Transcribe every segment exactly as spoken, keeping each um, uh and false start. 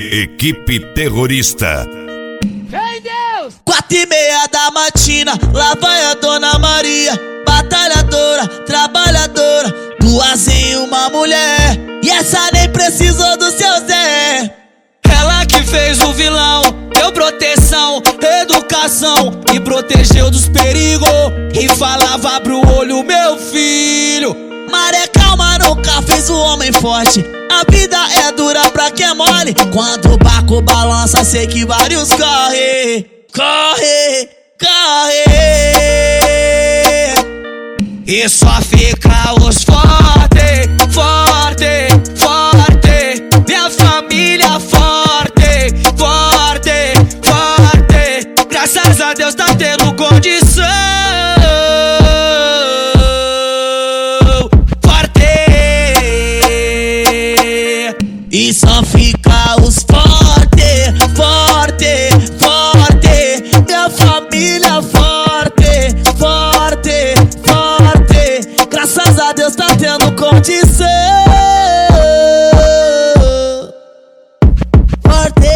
Equipe terrorista. Vem Deus! Quatro e meia da matina, lá vai a Dona Maria, batalhadora, trabalhadora, duas em uma mulher, e essa nem precisou do seu Zé. Ela que fez o vilão, deu proteção, educação, e protegeu dos perigos, e falava pro olho, meu filho. Maré calma nunca fez o homem forte, a vida é dura pra quem é mole. Quando o barco balança, sei que vários corre, corre, corre. E só fica os forte, forte, forte. Minha família forte, forte, forte. Graças a Deus tá tendo condição. E só fica os forte, forte, forte. Minha família forte, forte, forte. Graças a Deus tá tendo condição. Forte.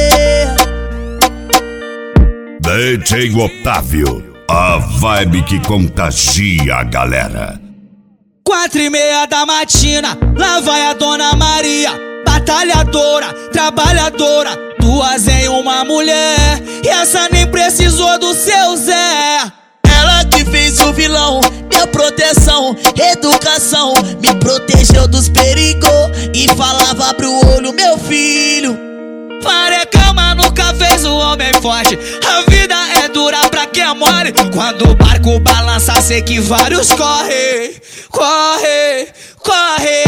D J Otávio, a vibe que contagia a galera. Quatro e meia da matina, lá vai a Dona Maria, batalhadora, trabalhadora, duas em uma mulher, e essa nem precisou do seu Zé. Ela que fez o vilão, deu proteção, educação, me protegeu dos perigos, e falava pro olho, meu filho. Maré calma nunca fez o homem forte, a vida é dura pra quem é mole. Quando o barco balança, sei que vários corre, corre, corre.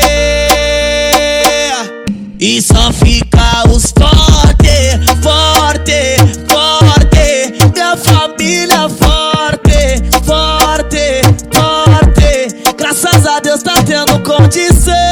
E só fica os forte, forte, forte. Minha família forte, forte, forte. Graças a Deus tá tendo condição.